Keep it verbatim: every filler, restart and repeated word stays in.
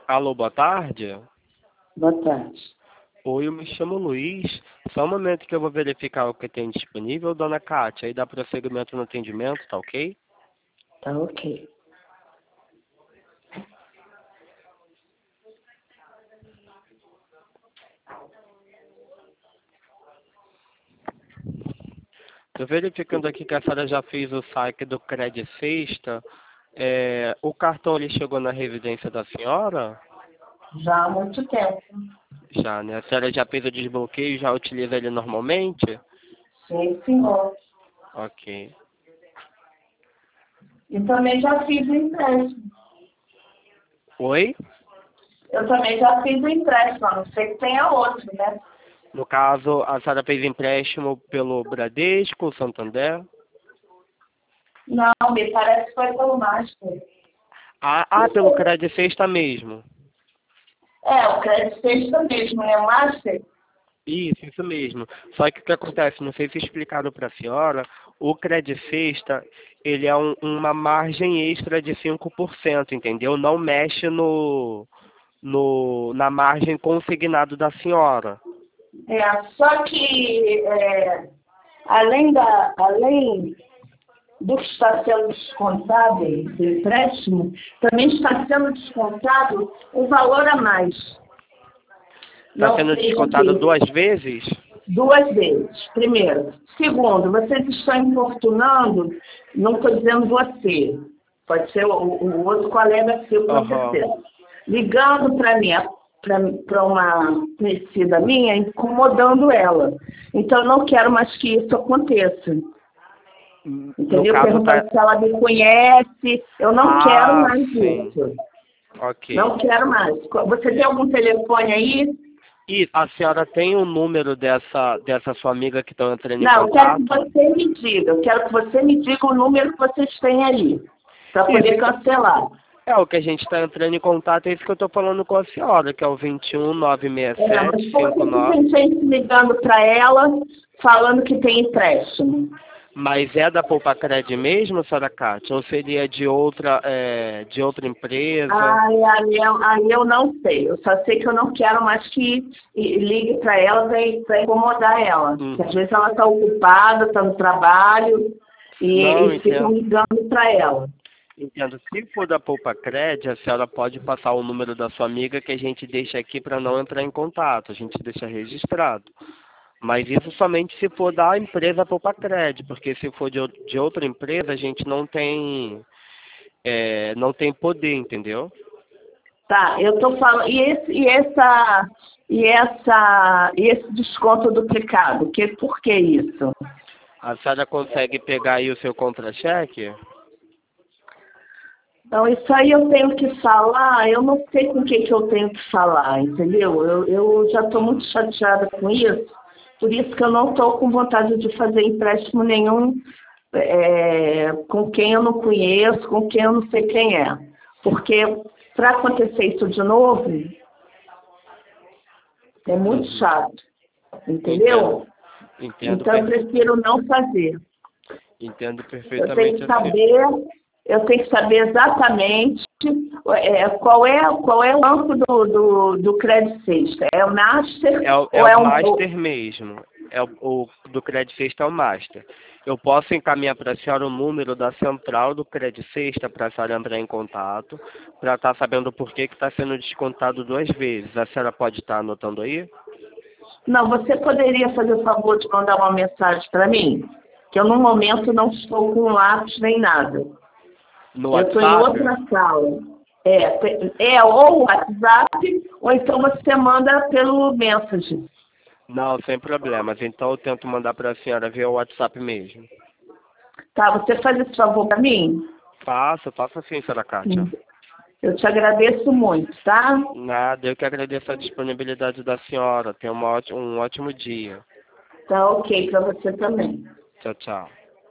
Alô, boa tarde. Boa tarde. Oi, eu me chamo Luiz. Só um momento que eu vou verificar o que tem disponível, dona Kátia. Aí dá prosseguimento no atendimento, tá ok? Tá ok. Tô verificando aqui que a senhora já fez o saque do Credit Sexta. É, o cartão ele chegou na residência da senhora? Já há muito tempo. Já, né? A senhora já fez o desbloqueio, já utiliza ele normalmente? Sim, senhor. Ok. E também já fiz o empréstimo. Oi? Eu também já fiz o empréstimo, a não ser que tenha outro, né? No caso, a senhora fez empréstimo pelo Bradesco, Santander? Não, me parece que foi pelo Master. Ah, ah, pelo Credit Sexta mesmo. É, o crédito sexta mesmo, é o Master? Isso, isso mesmo. Só que o que acontece, não sei se explicaram para a senhora, o Credit Sexta, ele é um- uma margem extra de cinco por cento, entendeu? Não mexe no, no, na margem consignado da senhora. É, só que é, além, da, além do que está sendo descontado do empréstimo, também está sendo descontado um valor a mais. Está Não sendo seja descontado que duas vezes? duas vezes. Primeiro. Segundo, vocês estão importunando, não estou dizendo você, pode ser o, o outro colega seu, com Aham. certeza. Ligando para mim, para uma conhecida minha, incomodando ela. Então, eu não quero mais que isso aconteça. No Entendeu? caso, tá... Perguntando se ela me conhece. Eu não quero Ah, mais sim. isso. Ok. Não quero mais. Você tem algum telefone aí? E a senhora tem o número dessa, dessa sua amiga que estão entrando em Não, eu quero que contato? você me diga. Eu quero que você me diga o número que vocês têm aí, para Isso, poder então, cancelar. é o que a gente está entrando em contato, é isso que eu estou falando com a senhora, que é o vinte e um, nove seis É, mas sete, por cinco que que nove. tem gente ligando para ela falando que tem empréstimo? Mas é da Poupa Cred mesmo, senhora Cátia? Ou seria de outra, é, de outra empresa? Aí, aí, eu, aí eu não sei. Eu só sei que eu não quero mais que ligue para ela para incomodar ela. Porque às Uhum. vezes ela está ocupada, está no trabalho Não, e, e ficam entendo. ligando para ela. Entendo. Se for da Poupa Cred, a senhora pode passar o número da sua amiga que a gente deixa aqui para não entrar em contato. A gente deixa registrado. Mas isso somente se for da empresa Poupa Cred, porque se for de, ou- de outra empresa, a gente não tem, é, não tem poder, entendeu? Tá, eu tô falando. E esse, e essa, e essa, e esse desconto duplicado, que, por que isso? A senhora consegue pegar aí o seu contra-cheque? Então, isso aí eu tenho que falar, eu não sei com o que, que eu tenho que falar, entendeu? Eu, eu já estou muito chateada com isso, por isso que eu não estou com vontade de fazer empréstimo nenhum é, com quem eu não conheço, com quem eu não sei quem é. Porque para acontecer isso de novo, é muito Uhum. chato, Entendo. entendeu? Entendo, Então eu per- prefiro não fazer. entendo Eu tenho perfeitamente que assim. saber, eu tenho que saber exatamente é, qual, é, qual é o banco do, do, do Credit Sexta. É o Master É o, é ou o é um. Ou- Master mesmo. É o, o do Credit Sexta é o Master. Eu posso encaminhar para a senhora o número da central do Credit Sexta para a senhora entrar em contato, para estar sabendo por que está sendo descontado duas vezes. A senhora pode estar anotando aí? Não, você poderia fazer o favor de mandar uma mensagem para mim? Que eu, no momento, não estou com lápis nem nada. No Eu estou em WhatsApp? outra sala. É, te- é ou o WhatsApp, ou então você manda pelo Message. Não, sem problemas. Então eu tento mandar para a senhora via WhatsApp mesmo. Tá, você faz esse favor para mim? Faço, faço sim, senhora Kátia. Sim. Eu te agradeço muito, tá? Nada, eu que agradeço a disponibilidade da senhora. Tenha uma ótima, um ótimo dia. Tá ok para você também. Tchau, tchau.